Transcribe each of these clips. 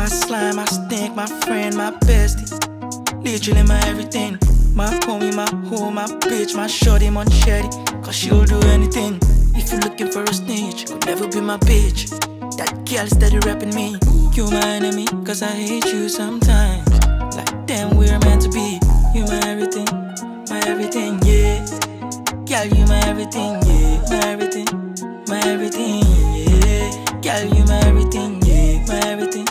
slime, my stink, my friend, my bestie. Literally my everything. My homie, my hoe, my bitch, my shorty, Monchetti. Cause she'll do anything. If you're looking for a snitch, could never be my bitch. That girl steady rapping me. You my enemy, cause I hate you sometimes. Like damn, we're meant to be. You my everything, yeah. Girl, you my everything, yeah. My everything, yeah. Girl, you my everything, yeah. My everything,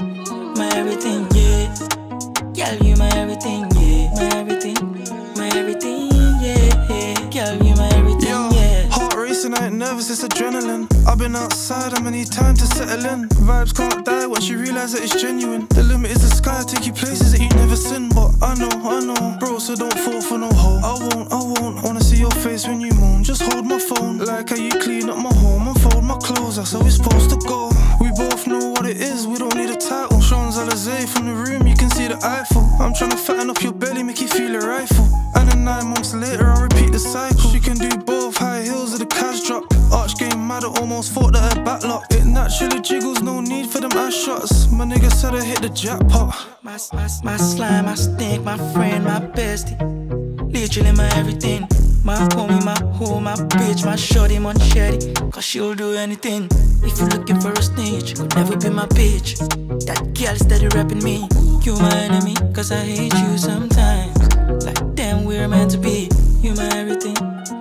yeah. Girl, you my everything, yeah. My everything, yeah. Girl, you my everything, yeah. Heart racing, I ain't nervous, it's adrenaline. I've been outside, I'ma need time to settle in. Vibes can't die once you realise that it's genuine. The limit is the sky, take you places that you never seen. But I know, bro, so don't fall for no hoe. I won't wanna see your face when you moan. Just hold my phone, like how you clean up my home and fold my clothes, that's how it's supposed to go. We both know what it is, we don't need a title. Champs-Élysées from the room, you can see the Eiffel. I'm tryna fatten up your belly, make you feel a rifle. And then 9 months later, I'll repeat the cycle. She can do both, high heels or the cash drop. Arch game mad, I almost thought that her back locked. It naturally jiggles, no need for them ass shots. My nigga said I hit the jackpot. My slime, my stink, my friend, my bestie. Literally my everything. My homie, my hoe, my bitch, my shorty, Monchetti. Cause she'll do anything. If you're looking for a snitch, could never be my bitch. That girl steady rapping me. You my enemy, cause I hate you sometimes. Like damn, we're meant to be. You my everything,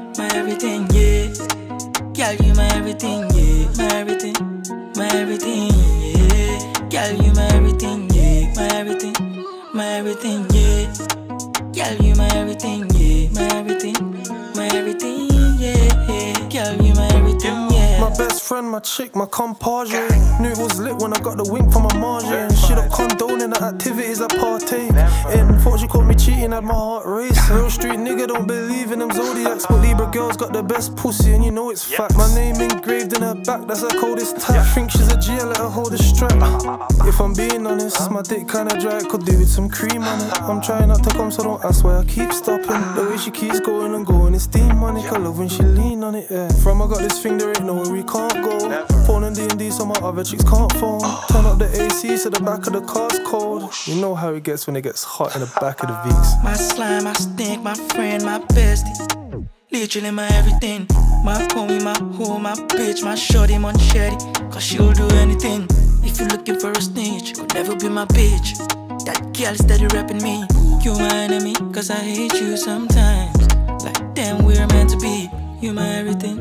yeah. Girl, you my everything, yeah. My everything, yeah. Girl, you my everything, yeah. My everything, yeah. Girl, you my everything, yeah. My everything, yeah. Girl, you my everything, yeah. My best friend, my chick, my compadre. Knew it was lit when I got the wink from my margin. She don't condone the activities I partake in. Thought she caught me cheating, had my heart race. Real street nigga don't believe in them zodiacs, but Libra girls got the best pussy and you know it's fact. My name engraved in her back, that's her coldest tag. Think she's a G, I let her hold the strap. If I'm being honest, my dick kinda dry, could do with some cream on it. I'm trying not to come, so don't ask why I keep stopping. The way she keeps going and going, it's demonic. I love when she lean on it, yeah. From I got this thing, there ain't nowhere we can't go. Phone and D&D so my other chicks can't phone. Turn up the AC so the back of the car's cold. You know how it gets when it gets hot in the back of the Vicks. My slime, my stink, my friend, my bestie. Literally my everything. My homie, my hoe, my bitch, my shorty, Monchetti. Cause she'll do anything. If you're looking for a snitch, could never be my bitch. That girl steady rapping me. You my enemy, cause I hate you sometimes. Like damn, we're meant to be. You my everything,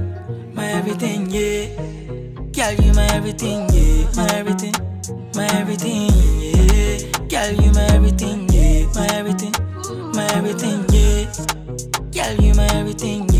yeah. Girl, you my everything, yeah. My everything, yeah. Girl, you my everything, yeah. My everything, yeah. Girl, you my everything, yeah.